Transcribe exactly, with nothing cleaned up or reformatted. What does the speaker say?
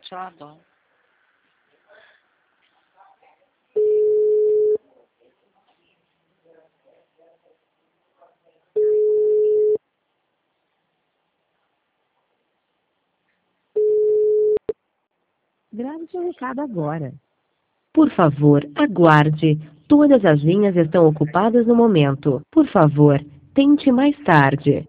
chateado. Grave seu recado agora. Por favor, aguarde. Todas as linhas estão ocupadas no momento. Por favor, tente mais tarde.